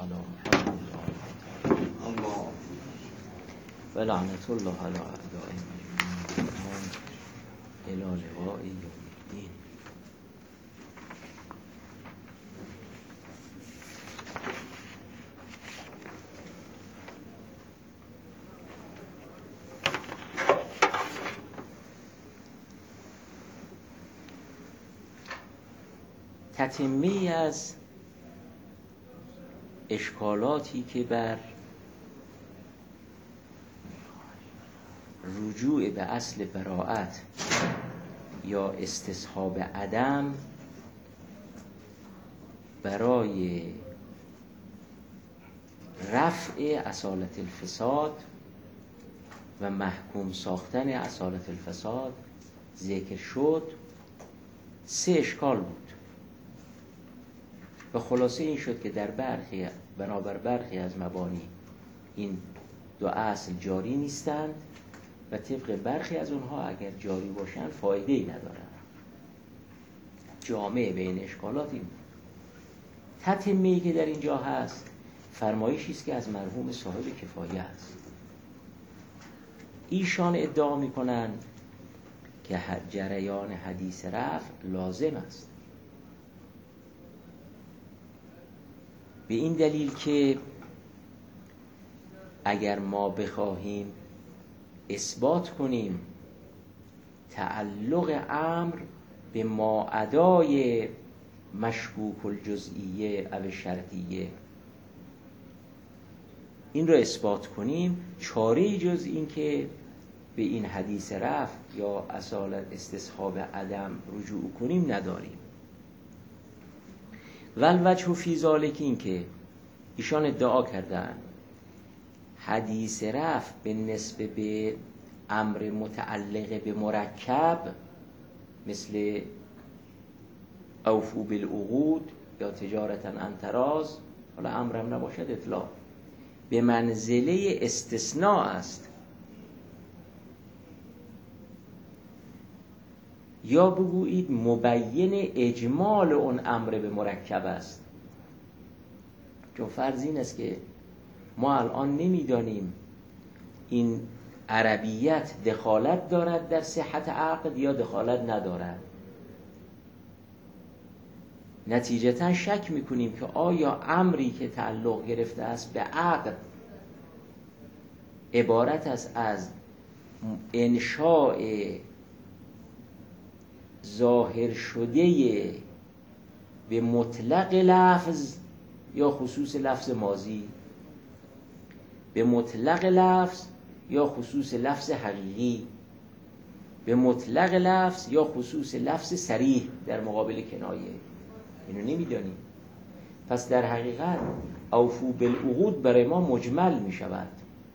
علی محمد الله و لعنت الله علی اعدائهم الی لقاء یوم الدین. تتمه‌ای از اشکالاتی که بر رجوع به اصل براءت یا استصحاب عدم برای رفع اصالت الفساد و محکوم ساختن اصالت الفساد ذکر شد. 3 اشکال بود و خلاصه این شد که در بنابر برخی از مبانی این 2 اصل جاری نیستند و طبق برخی از اونها اگر جاری باشند فایده‌ای ندارند. جامع بین اشکالات این بود. تتمه‌ای که در اینجا هست فرمایشی است که از مرحوم صاحب کفایه است. ایشان ادعا می‌کنند که جریان حدیث رفع لازم است، به این دلیل که اگر ما بخواهیم اثبات کنیم تعلق امر به ماعدای مشکوک الجزئیه او شرطیه، این را اثبات کنیم، چاره‌ای جز این که به این حدیث رفع یا اصالت استصحاب عدم رجوع کنیم نداریم. والوجه فی ذلک، این که ایشان ادعا کردند حدیث رفع به نسبت به امر متعلق به مرکب مثل اوفو بالعقود یا تجارتا عن تراض، حالا امرم نباشد اطلاق، به منزله استثناء است، یا بگویید مبین اجمال اون امر به مرکب است. چون فرض این است که ما الان نمیدانیم این عربیت دخالت دارد در صحت عقد یا دخالت ندارد. نتیجتا شک میکنیم که آیا امری که تعلق گرفته است به عقد عبارت است از انشاء ظاهر شده به مطلق لفظ یا خصوص لفظ ماضی، به مطلق لفظ یا خصوص لفظ حقیقی، به مطلق لفظ یا خصوص لفظ صریح در مقابل کنایه. اینو نمیدانیم. پس در حقیقت اوفو بالعقود برای ما مجمل می شود.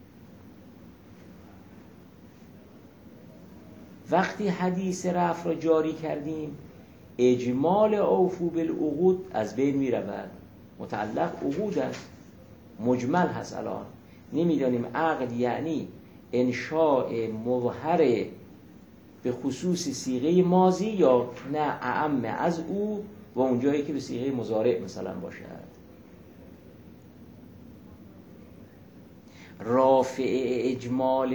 وقتی حدیث رفع را جاری کردیم اجمال اوفو بالعقود از بین می رود. متعلق عقود است، مجمل هست. الان نمیدانیم عقد یعنی انشاء مظهر به خصوص صیغه ماضی یا نه اعم از او و اونجایی که به صیغه مضارع مثلا باشد. رافع اجمال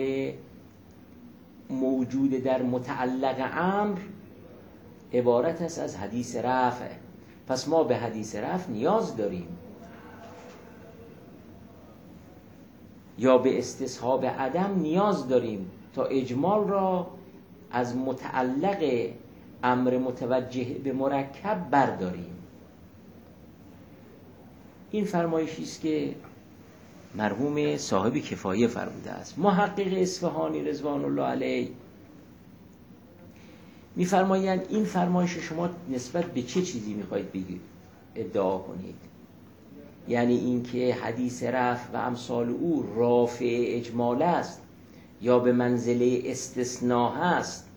موجود در متعلق امر عبارت است از حدیث رفع. پس ما به حدیث رفع نیاز داریم، یا به استصحاب عدم نیاز داریم تا اجمال را از متعلق امر متوجه به مرکب برداریم. این فرمایشی است که مرحوم صاحب کفایه فرموده است. محقق اصفهانی رضوان الله علیه می‌فرمایند این فرمایش شما نسبت به چه چیزی می‌خواید بگید ادعا کنید؟ یعنی اینکه حدیث رفع و امثال او رافع اجمال است یا به منزله استثناء هست؟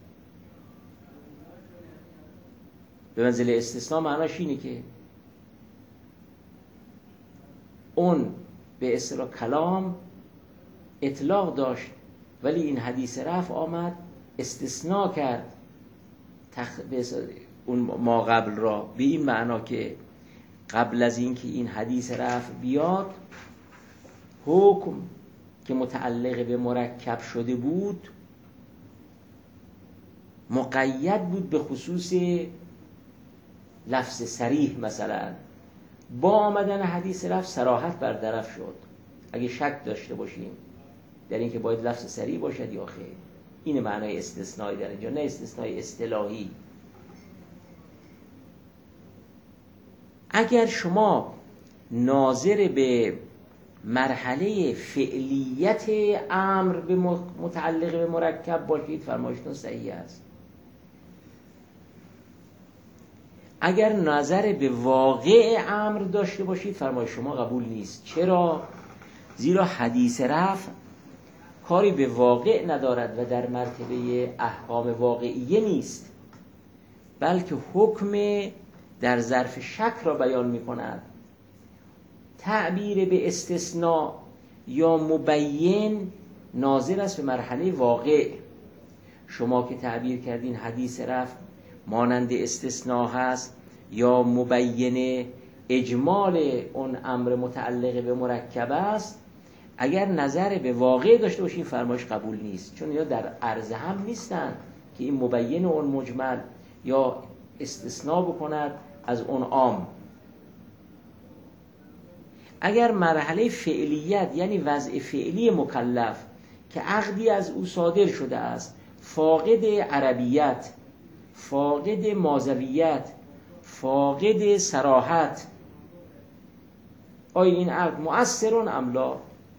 به منزله استثناء معناش اینه که اون به اصطلاح کلام اطلاق داشت ولی این حدیث رفع آمد استثناء کرد اون ما قبل را، به این معنا که قبل از اینکه این حدیث رفع بیاد حکم که متعلق به مرکب شده بود مقید بود به خصوص لفظ صریح. مثلا با آمدن حدیث رفع صراحت برطرف شد. اگه شک داشته باشیم در اینکه باید لفظ صریح باشد یا خیر، این معنای استثنایی در اینجا، نه استثنای اصطلاحی. اگر شما ناظر به مرحله فعلیت امر به متعلق به مرکب باشید فرمایشتون صحیح است. اگر نظر به واقع امر داشته باشید فرمایش شما قبول نیست. چرا؟ زیرا حدیث رفع کاری به واقع ندارد و در مرتبه احکام واقعیه نیست، بلکه حکم در ظرف شک را بیان می کند. تعبیر به استثناء یا مبین ناظر است به مرحله واقع. شما که تعبیر کردین حدیث رفع مانند استثناء هست یا مبین اجمال اون امر متعلق به مرکب است، اگر نظر به واقع داشته باشین فرمایش قبول نیست، چون یا در عرض هم نیستن که این مبین اون مجمل یا استثناء بکند از اون عام. اگر مرحله فعلیت یعنی وضع فعلی مکلف که عقدی از او صادر شده است فاقد عربیت، فاقد ماضویت، فاقد صراحت، آیا این عقد مؤثر ام لا؟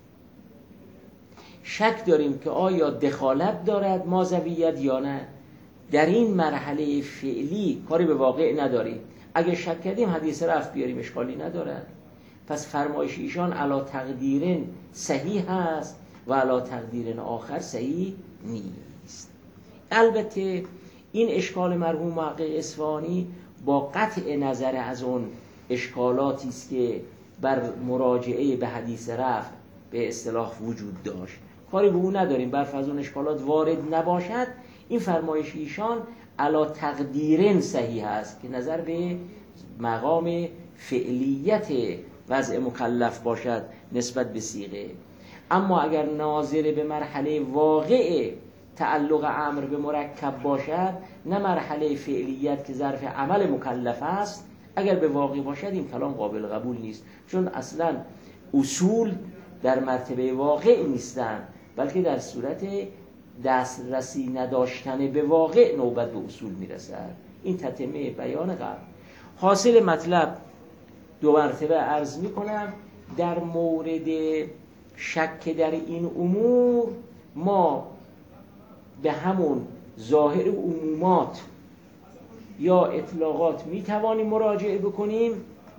شک داریم که آیا دخالت دارد ماضویت یا نه. در این مرحله فعلی کاری به واقع نداریم. اگه شک کردیم حدیث رفع بیاریم اشکالی ندارد. پس فرمایش ایشان علا تقدیرن صحیح هست و علا تقدیرن آخر صحیح نیست. البته این اشکال مرحوم محقق اصفهانی با قطع نظر از اون اشکالاتی است که بر مراجعه به حدیث رفع به اصطلاح وجود داشت، کاری به اون نداریم. بر فرض اون اشکالات وارد نباشد، این فرمایش ایشان علا تقدیرن صحیح است که نظر به مقام فعلیت وضع مکلف باشد نسبت به صیغه. اما اگر ناظر به مرحله واقع تعلق امر به مرکب باشد، نه مرحله فعلیت که ظرف عمل مکلف است، اگر به واقع باشد این کلام قابل قبول نیست، چون اصلا اصول در مرتبه واقع نیستند، بلکه در صورت دسترسی نداشتن به واقع نوبت به اصول میرسد. این تتمه بیان قبل. حاصل مطلب دو مرتبه عرض میکنم، در مورد شک در این امور ما به همون ظاهر عمومات یا اطلاقات میتوانیم مراجعه بکنیم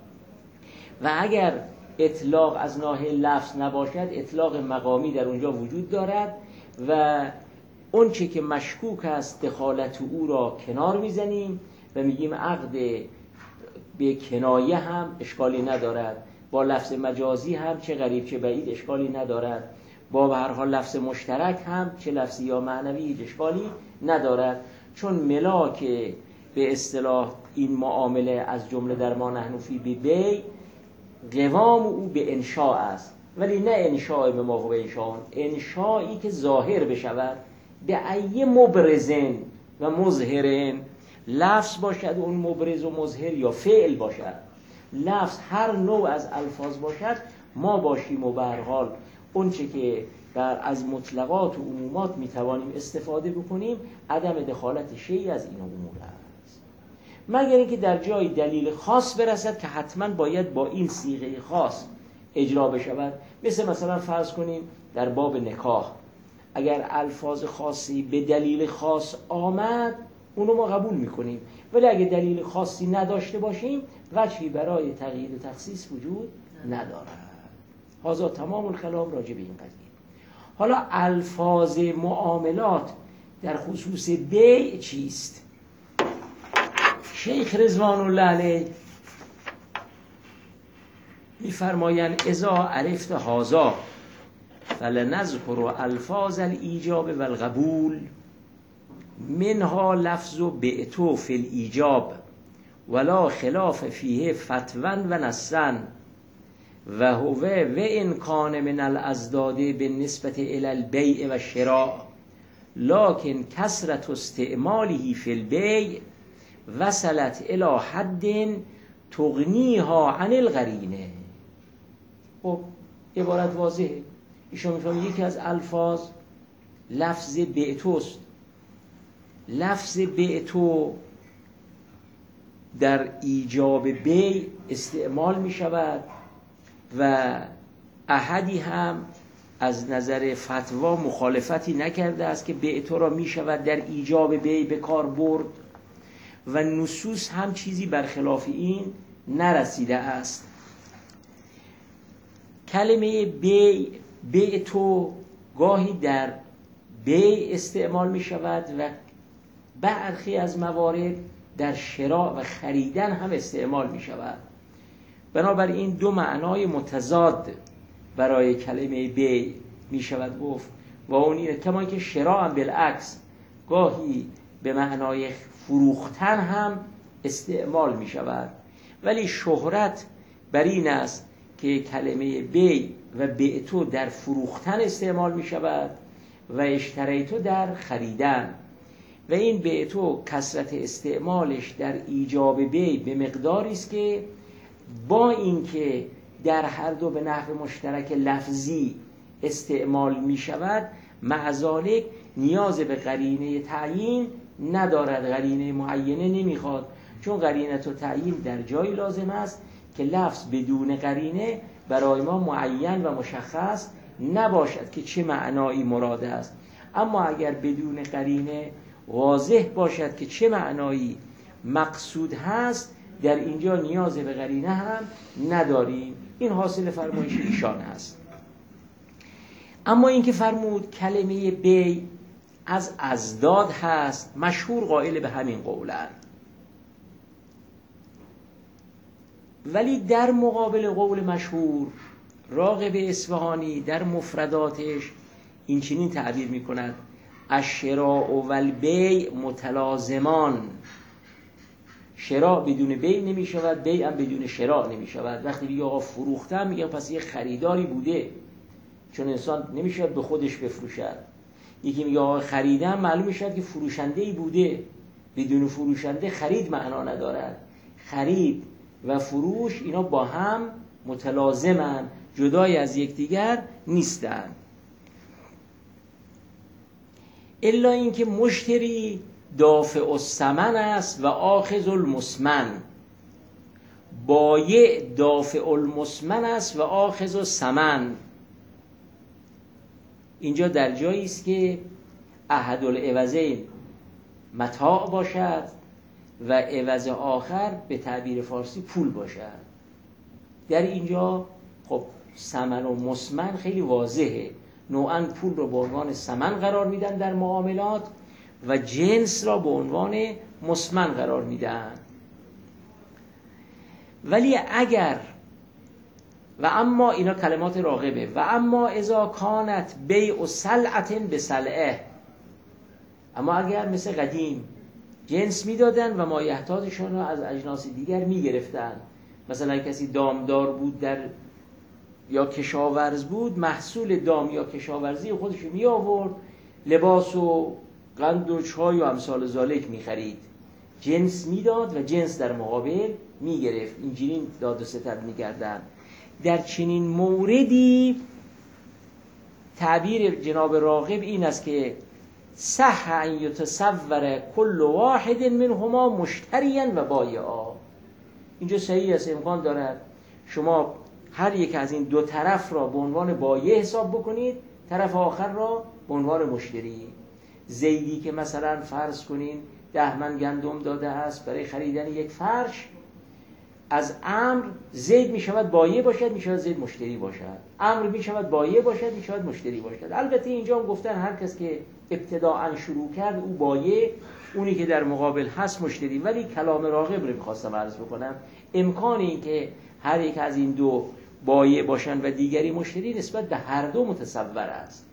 و اگر اطلاق از ناحیه لفظ نباشد اطلاق مقامی در اونجا وجود دارد و اون چه که مشکوک است دخالت او را کنار میزنیم و میگیم عقد به کنایه هم اشکالی ندارد، با لفظ مجازی هم چه قریب چه بعید اشکالی ندارد، با به هر حال لفظ مشترک هم چه لفظی یا معنوی هیچ اشکالی ندارد، چون ملاک به اصطلاح این معامله از جمله در ما نحن فی بی قوام او به انشاء است، ولی نه انشاء به ما هو انشاء، انشائی که ظاهر بشود به ای مبرزن و مظهرن، لفظ باشد اون مبرز و مظهر یا فعل باشد، لفظ هر نوع از الفاظ باشد ما باشیم و به هر حال اون چه که از مطلقات و عمومات میتوانیم استفاده بکنیم عدم دخالت شیئی از این امور است، مگر اینکه در جای دلیل خاص برسد که حتما باید با این صیغه خاص اجرا بشود. مثلا فرض کنیم در باب نکاح اگر الفاظ خاصی به دلیل خاص آمد اونو ما قبول میکنیم، ولی اگه دلیل خاصی نداشته باشیم وجهی برای تغییر و تخصیص وجود ندارد. هذا تمام الکلام راجع به این قضیه. حالا الفاظ معاملات در خصوص بیع چیست؟ شیخ رضوان الله علیه میفرمایند اذا عرفت هذا فلنذكر الفاظ الایجاب و القبول منها لفظ بعتو فی الایجاب ولا خلاف فیه فتوا و نصا و هو و ان کان من الازداد بالنسبه الی البیع و شراء لکن کثرت استعماله فی البیع وصلت الی حد تغنیها عن القرینه. خب عبارت واضحه. ایشون میفهمه یکی از الفاظ لفظ بعتوست. لفظ بعتو در ایجاب بیع استعمال می شود و احدی هم از نظر فتوا مخالفتی نکرده است که بعتو را می شود در ایجاب بیع به کار برد و نصوص هم چیزی برخلاف این نرسیده است. کلمه بعتو گاهی در بیع استعمال می شود و برخی از موارد در شراء و خریدن هم استعمال می شود. بنابراین دو معنای متضاد برای کلمه بیع می شود گفت و اون اینه کما که شراء هم بالعکس گاهی به معنای فروختن هم استعمال می شود، ولی شهرت بر این است که کلمه بیع و بعتو در فروختن استعمال می شود و اشتریتو در خریدن و این بعتو کثرت استعمالش در ایجاب بیع به مقداری است که با اینکه در هر دو به نحو مشترک لفظی استعمال می شود مع ذالک نیاز به قرینه تعیین ندارد، قرینه معینه نمیخواد، چون قرینه و تعیین در جایی لازم است که لفظ بدون قرینه برای ما معین و مشخص نباشد که چه معنایی مراد است. اما اگر بدون قرینه واضح باشد که چه معنایی مقصود هست در اینجا نیاز به قرینه هم نداریم. این حاصل فرمایش ایشان هست. اما این که فرمود کلمه بیع از ازداد هست، مشهور قائل به همین قولن، ولی در مقابل قول مشهور راغب اصفهانی در مفرداتش این چنین تعبیر می کند: الشراء و البیع متلازمان. شراء بدون بیع نمی شود، بیع هم بدون شراء نمی شود. وقتی میگه آقا فروختم میگه پس یه خریداری بوده، چون انسان نمی شود به خودش بفروشد. یکی میگه آقا خریدم، معلوم می شود که فروشنده‌ای بوده، بدون فروشنده خرید معنا ندارد. خرید و فروش اینا با هم متلازمن، جدای از یکدیگر نیستند. الا اینکه مشتری دافع الثمن است و آخذ المثمن، بایع دافع المثمن است و آخذ الثمن. اینجا در جایی است که احد العوضین متاع باشد و عوض آخر به تعبیر فارسی پول باشد. در اینجا خب ثمن و مثمن خیلی واضحه. نوعاً پول رو به عنوان ثمن قرار میدن در معاملات و جنس را به عنوان مثمن قرار میدن. ولی اگر و اما اینا کلمات راغبه، و اما اذا کانت بیع سلعة بسلعه، اما اگر مثل قدیم جنس میدادن و مایحتاجشون رو از اجناس دیگر میگرفتن، مثلا کسی دامدار بود در یا کشاورز بود، محصول دام یا کشاورزی خودش می آورد، لباس و قند و چای و امثال ذالک می خرید، جنس میداد و جنس در مقابل می گرفت. اینجوری داد و ستد می کردن. در چنین موردی تعبیر جناب راغب این است که صح ان یتصور کل واحد منهما مشتریا و بایعا. اینجا صحیح است، امکان دارد شما هر یک از این دو طرف را به عنوان بایع حساب بکنید، طرف آخر را به عنوان مشتری. زیدی که مثلا فرض کنین 10 من گندم داده است برای خریدن یک فرش، از عمرو زید می شود بایع باشد، می شود زید مشتری باشد. عمرو می شود بایع باشد، می شود مشتری باشد. البته اینجا هم گفتن هر کس که ابتداءً شروع کرد او بایع، اونی که در مقابل هست مشتری. ولی کلام راغب رو می‌خواستم عرض بکنم، امکان این که هر یک از این دو بایع باشن و دیگری مشتری نسبت به هر دو متصور است.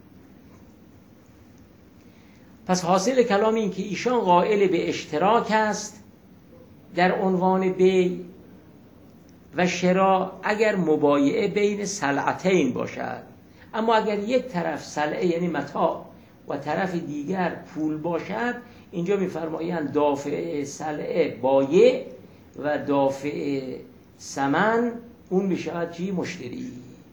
پس حاصل کلام این که ایشان قائل به اشتراک است در عنوان بی و شرا اگر مبایعه بین سلعتین باشد، اما اگر یک طرف سلعه یعنی متاع و طرف دیگر پول باشد، اینجا می‌فرمایند دافع سلعه بایع و دافع ثمن اون میشود چی؟ مشتری.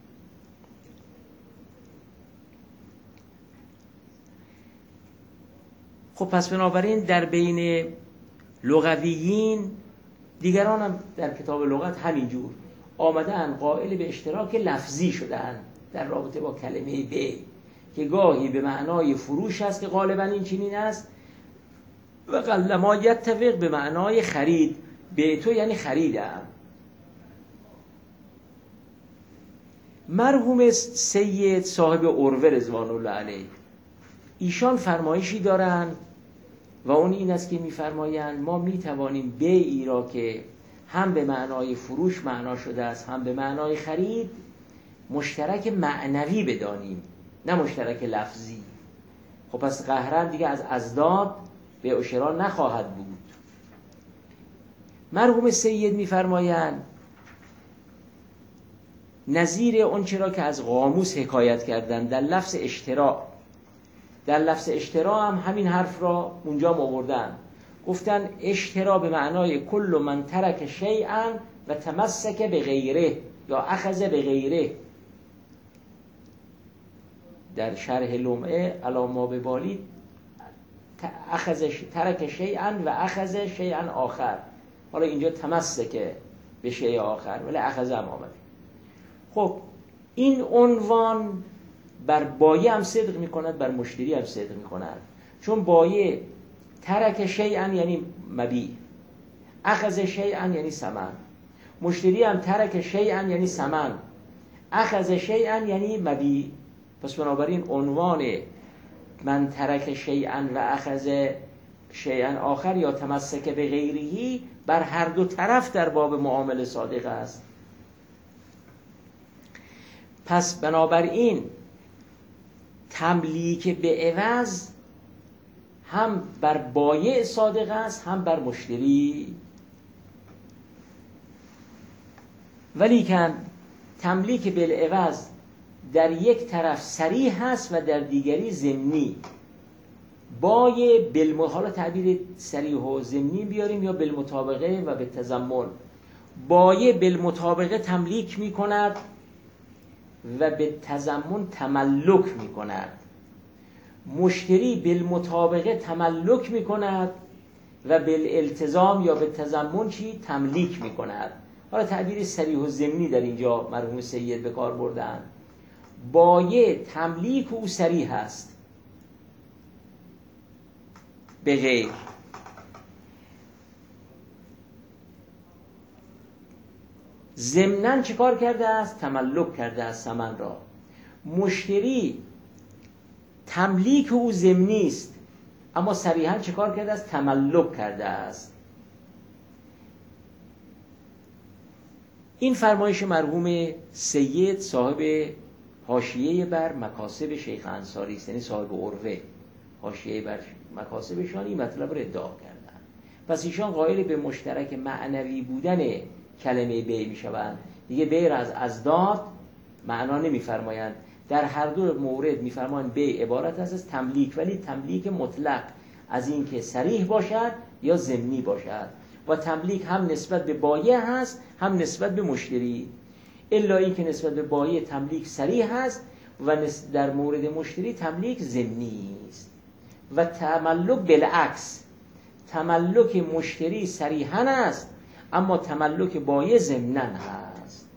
خب پس بنابراین در بین لغویین، دیگران هم در کتاب لغت همینجور آمدن قائل به اشتراک لفظی شدن در رابطه با کلمه بی، که گاهی به معنای فروش است که غالبا این چنین است، و قلما یتفق به معنای خرید. به تو یعنی خریدم. مرحوم سید صاحب عروه رضوان الله علیه، ایشان فرمایشی دارند و اون این است که می‌فرمایند ما می‌توانیم بیعی را که هم به معنای فروش معنا شده است هم به معنای خرید مشترک معنوی بدانیم، نه مشترک لفظی. خب پس قهرن دیگه از ازداد بیع و شرا نخواهد بود. مرحوم سید می‌فرمایند نظیر اون چرا که از قاموس حکایت کردن در لفظ اشترا، در لفظ اشترا هم همین حرف را اونجا آوردن، گفتن اشترا به معنای کل من ترک شیئا و تمسک به غیره یا اخذ به غیره. در شرح لمعه علی ما ببالید ترک شیئا و اخذ شیئا آخر، حالا اینجا تمسک به شیء آخر ولی اخذ هم آمده. خب این عنوان بر بایع هم صدق می کند، بر مشتری هم صدق می کند، چون بایع ترک شیئا یعنی مبیع، اخذ شیئا یعنی ثمن، مشتری هم ترک شیئا یعنی ثمن، اخذ شیئا یعنی مبیع. پس بنابراین عنوان من ترک شیئا و اخذ شیئا آخر یا تمسک به غیرهی بر هر دو طرف در باب معامله صادق است. پس بنابراین تملیک به عوض هم بر بایع صادق است هم بر مشتری، ولیکن تملیک بالعوض در یک طرف صریح است و در دیگری ضمنی. بایع حالا تعبیر صریح و ضمنی بیاریم یا بالمطابقه و به تضمن. بایع بالمطابقه تملیک می کند و به تضمن تملک می کند، مشتری بالمطابقه تملک می کند و بالالتزام یا به تضمن چی؟ تملیک می کند. حالا تعبیر صریح و ضمنی در اینجا مرحوم سید به کار بردن. بایع تملیک او صریح است به غیر، ضمناً چه کار کرده است؟ تملک کرده است ثمن را. مشتری تملیک او ضمنی است اما صریحاً چه کار کرده است؟ تملک کرده است. این فرمایش مرحوم سید صاحب حاشیه بر مکاسب شیخ انصاری است، یعنی صاحب عروه، حاشیه بر مکاسبشان این مطلب را ادعا کردن. پس ایشان قائل به مشترک معنوی بودن کلمه بیع می شوند. دیگه بیع را از ازداد معنا نمی فرمایند. در هر دو مورد می فرمایند بیع عبارت است از تملیک، ولی تملیک مطلق، از این که صریح باشد یا ضمنی باشد، و تملیک هم نسبت به بایع هست هم نسبت به مشتری، الا این که نسبت به بایع تملیک صریح هست و در مورد مشتری تملیک ضمنی است. و تملک بالعکس، تملک مشتری صریحاً است اما تملک بایع ضمناً هست.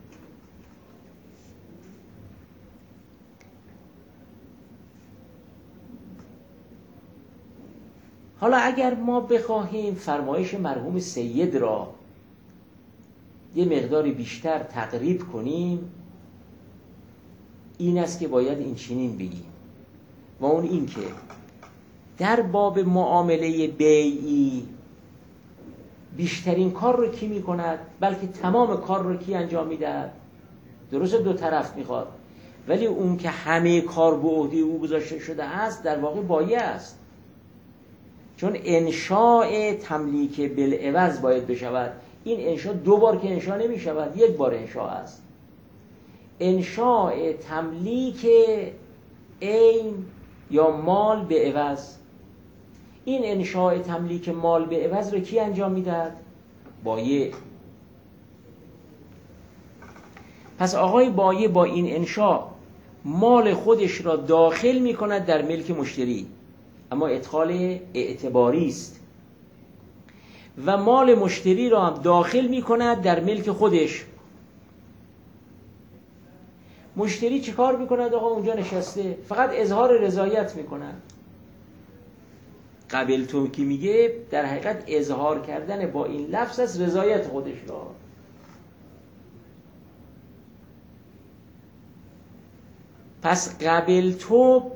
حالا اگر ما بخواهیم فرمایش مرحوم سید را یه مقداری بیشتر تقریب کنیم، این است که باید این چنین بگیم، و اون این که در باب معامله بیعی بیشترین کار رو کی می کند؟ بلکه تمام کار رو کی انجام می دهد؟ درست دو طرف می خواد، ولی اون که همه کار به عهده او گذاشته شده است در واقع بایع است، چون انشاء تملیک بالعوض باید بشود. این انشاء دو بار که انشاء نمی شود، یک بار انشاء است. انشاء تملیک عین یا مال به عوض، این انشاء تملیک مال به عوض رو کی انجام میدهد؟ بایع. پس آقای بایع با این انشاء مال خودش را داخل می کند در ملک مشتری، اما ادخال اعتباری است، و مال مشتری را هم داخل می کند در ملک خودش. مشتری چه کار می کند؟ آقا اونجا نشسته فقط اظهار رضایت می کند. قبل تو که میگه در حقیقت اظهار کردن با این لفظ است رضایت خودش را. پس قبل تو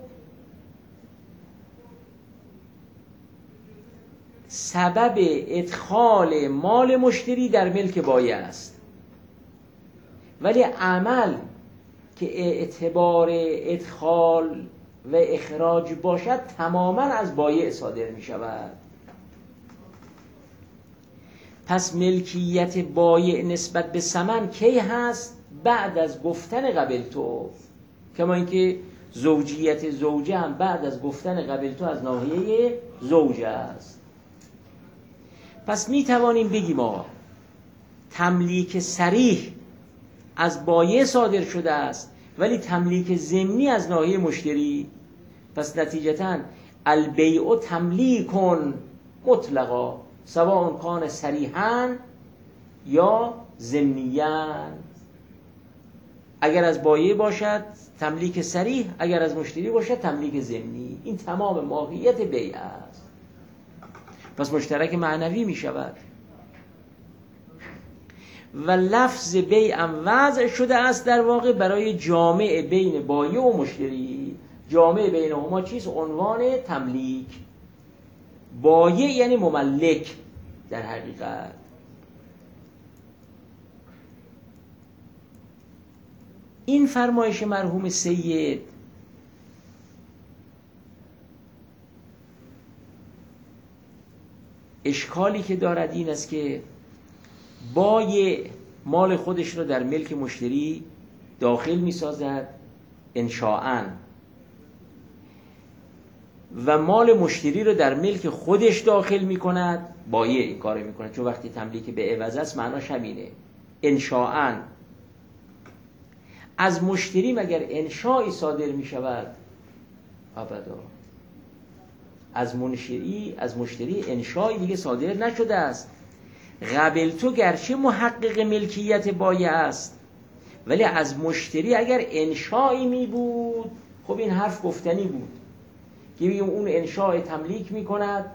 سبب ادخال مال مشتری در ملک بایع است، ولی عمل که اعتبار ادخال و اخراج باشد تماما از بایع صادر می شود. پس ملکیت بایع نسبت به ثمن کی هست؟ بعد از گفتن قبل تو، کما اینکه زوجیت زوجه هم بعد از گفتن قبل تو از ناحیه زوجه است. پس می توانیم بگیم آقا تملیک صریح از بایع صادر شده است، ولی تملیک ضمنی از ناحیه مشتری. پس نتیجتاً البیع تملیک مطلقا سواء کان صریحاً یا ضمنیاً. اگر از بایع باشد تملیک صریح، اگر از مشتری باشد تملیک ضمنی. این تمام ماهیت بیع است. پس مشترک معنوی می شود و لفظ بیع هم وضع شده است در واقع برای جامع بین بایع و مشتری. جامع بینهما چیست؟ عنوان تملیک. بایع یعنی مملک در حقیقت. این فرمایش مرحوم سید اشکالی که دارد این است که بایع مال خودش را در ملک مشتری داخل می سازد انشاءً، و مال مشتری رو در ملک خودش داخل می کند بایع این کار می کند. چون وقتی تملیک به عوض است معناش همینه، انشاءً. از مشتری مگر انشائی صادر می شود؟ ابدا. از مشتری انشائی دیگه صادر نشده است. قبل تو گرچه محقق ملکیت بایع است، ولی از مشتری اگر انشائی می بود، خب این حرف گفتنی بود که بگیم اون انشاء تملیک می کند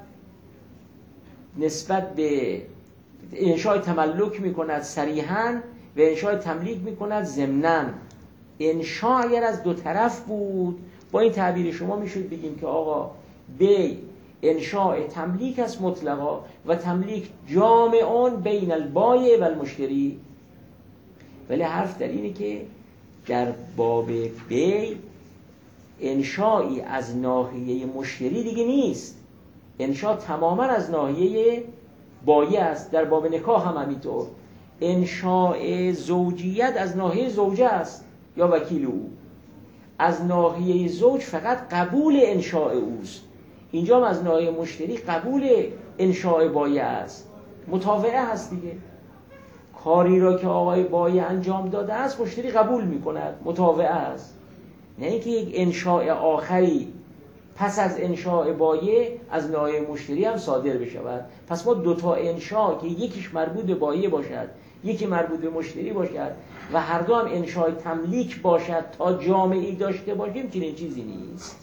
نسبت به انشاء تملک می کند صریحاً و انشاء تملیک می کند ضمناً. انشاء اگر از دو طرف بود، با این تعبیر شما میشد بگیم که آقا بیع انشاء تملیک است مطلقا و تملیک جامعون بین البایع و المشتری. ولی حرف در اینه که در باب بیع انشائی از ناحیه مشتری دیگه نیست، انشاء تماما از ناحیه بایع است. در باب نکاح هم همینطور، انشاء زوجیت از ناحیه زوجه است یا وکیل او. از ناحیه زوج فقط قبول انشاء اوست، اینجا هم از ناحیه مشتری قبول انشاء بایع است. متابعه هست دیگه. کاری را که آقای بایع انجام داده است مشتری قبول می کند، متابعه است. نه اینکه یک انشاء آخری پس از انشاء بایع از ناحیه مشتری هم صادر بشود. پس ما دوتا انشاء که یکیش مربوط به بایع باشد یکی مربوط به مشتری باشد و هر دو هم انشاء تملیک باشد تا جامعی داشته باشیم، چنین چیزی نیست.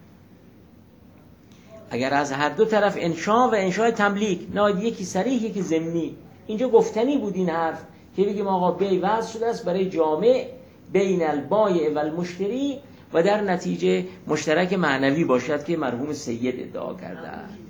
اگر از هر دو طرف انشاء و انشاء تملیک، نه یکی صریح یکی ضمنی، اینجا گفتنی بود این حرف که بگیم آقا بیع وضع شده است برای جامع بین البایع و المشتری و در نتیجه مشترک معنوی باشد که مرحوم سید ادعا کرده.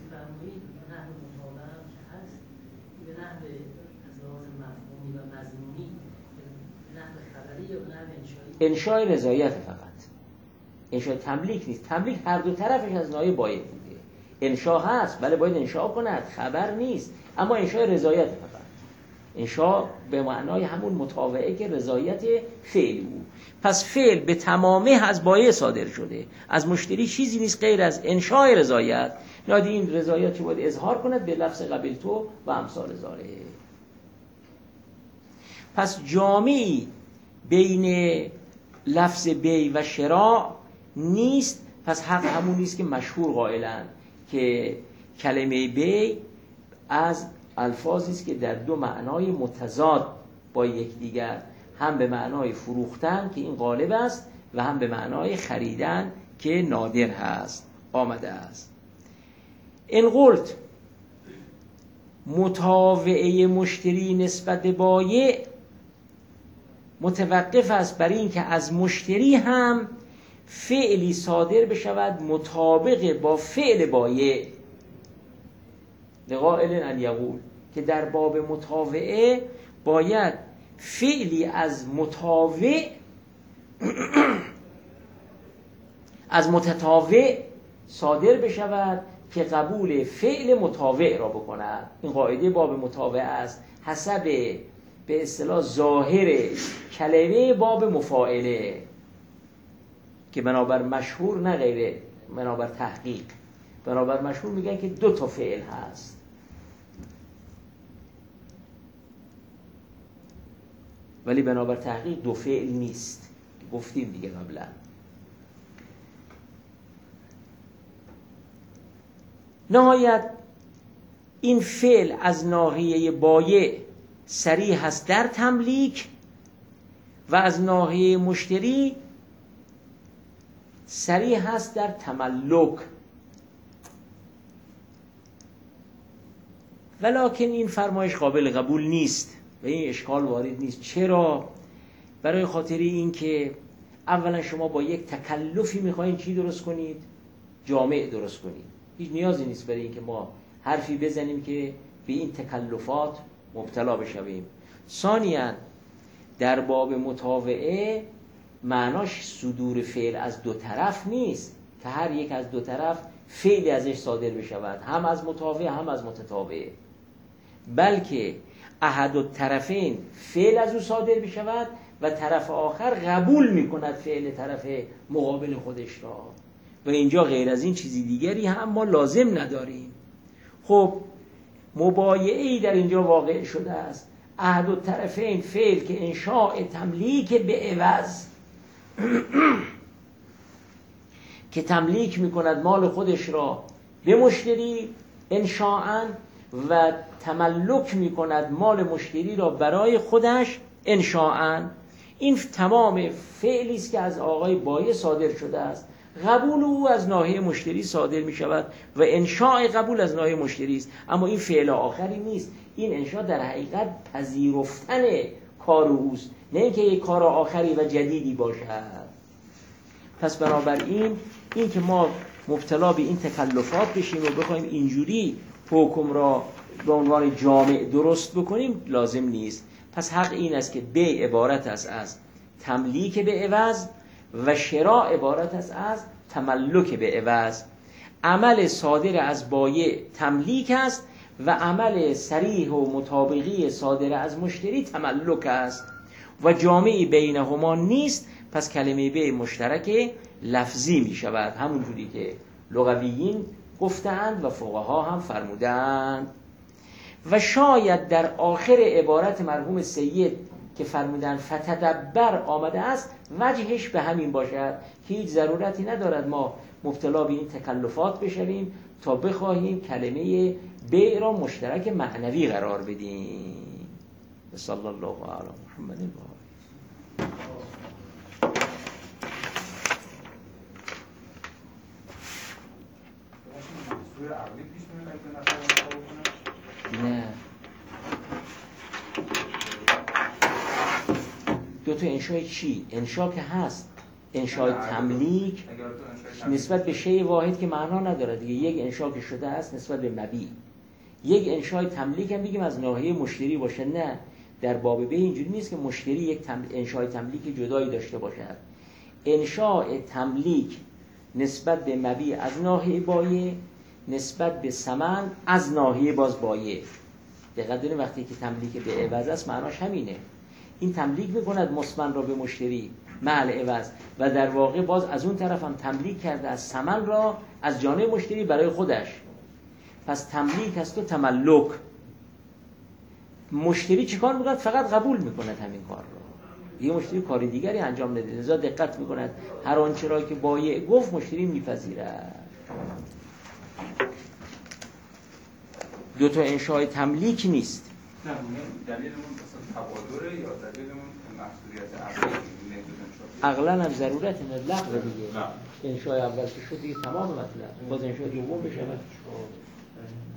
انشاء رضایت فقط، انشاء تملیک نیست. تملیک هر دو طرفش از ناحیه بایع بوده، انشا هست، بله باید انشا کند، خبر نیست، اما انشای رضایت فقط. انشا به معنای همون مطاوعه که رضایت فعل او. پس فعل به تمامه از بایع صادر شده، از مشتری چیزی نیست غیر از انشای رضایت. نادی این رضایت چه باید اظهار کند به لفظ قبلتو و امثال ذالک. پس جامعی بین لفظ بیع و شراء نیست. پس حق همون نیست که مشهور قائلن که کلمه بیع از الفاظی است که در دو معنای متضاد با یکدیگر، هم به معنای فروختن که این غالب است و هم به معنای خریدن که نادر هست آمده است. ان قلت متاوعه مشتری نسبت به بایع متوقف است بر این که از مشتری هم فعلی صادر بشود مطابق با فعل بایع. لقائل ان یقول، که در باب متاوعه باید فعلی از متاوع از متتابع صادر بشود که قبول فعل متاوع را بکند. این قاعده باب متاوعه است حسب به اصطلاح ظاهر کلمه باب مفاعله، که بنابر مشهور نه غیره، بنابر تحقیق. بنابر مشهور میگن که دو تا فعل هست، ولی بنابر تحقیق دو فعل نیست، گفتیم دیگه قبلا. نهایت این فعل از ناحیه بایع صریح است در تملیک و از ناحیه مشتری صریح است در تملک. ولکن این فرمایش قابل قبول نیست و این اشکال وارد نیست. چرا؟ برای خاطر این که اولا شما با یک تکلفی میخواین چی درست کنید؟ جامع درست کنید. هیچ نیازی نیست برای این که ما حرفی بزنیم که به این تکلفات مبتلا بشویم. ثانیاً در باب متاوعه معناش صدور فعل از دو طرف نیست که هر یک از دو طرف فعلی ازش صادر بشود، هم از متاوع هم از متتابع، بلکه احد الطرفین فعل از او صادر بشود و طرف آخر قبول میکند فعل طرف مقابل خودش را، و اینجا غیر از این چیزی دیگری هم ما لازم نداریم. خب مبایعه‌ای در اینجا واقع شده است، احد الطرفین فعل که انشاء تملیک به عوض که تملیک میکند مال خودش را به مشتری انشاءً و تملک میکند مال مشتری را برای خودش انشاءً. این تمام فعلی است که از آقای بایع صادر شده است. قبول او از ناحیه مشتری صادر می شود و انشاء قبول از ناحیه مشتری است، اما این فعل آخری نیست. این انشاء در حقیقت پذیرفتن کار اوست، نه اینکه یک کار آخری و جدیدی باشد. پس بنابراین این که ما مبتلا به این تکلفات بشیم و بخوایم اینجوری حکم را به عنوان جامع درست بکنیم لازم نیست. پس حق این است که بیع عبارت است از تملیک به عوض و شراء عبارت است از تملک به عوض. عمل صادر از بایع تملیک است و عمل صریح و مطابقی صادر از مشتری تملک است و جامعی بینهما نیست. پس کلمه بیع مشترک لفظی می شود، همون جوری که لغویین گفتند و فقها هم فرمودند. و شاید در آخر عبارت مرحوم سید که فرمودن فتدبر آمده است وجهش به همین باشد که هیچ ضرورتی ندارد ما مبتلا به این تکلفات بشویم تا بخواهیم کلمه بیع را مشترک معنوی قرار بدیم. صلی الله علی محمد و آله. نه دو تا انشای چی؟ انشا که هست، انشای تملیک نسبت به شیء واحد که معنا نداره دیگه. یک انشا که شده است نسبت به مبیع، یک انشای تملیک هم بگیم از ناحیه مشتری باشه. نه، در باب بیع اینجوری نیست که مشتری یک انشای تملیک جدایی داشته باشد. انشاء تملیک نسبت به مبیع از ناحیه بایع نسبت به ثمن از ناحیه باز بایع. دقت داریم وقتی که تملیک به عوض است معناش همینه. این تملیک میکند مسمن را به مشتری مع عوض و در واقع باز از اون طرف هم تملیک کرده از ثمن را از جانب مشتری برای خودش. پس تملیک است و تملک. مشتری چیکار میکند؟ فقط قبول میکند همین کار رو. یه مشتری کار دیگری انجام نده. لذا دقت میکند هر آنچه را که بایع گفت مشتری میپذیرد. دو تا انشاء تملیک نیست. نه دلیلمون مثلا تبادره یا دلیلمون محصولیت عقلی؟ عقلا هم ضرورت لغو دیگه. انشاء اول که شد دیگه تمام مطلب. باز انشاء دوم بشه.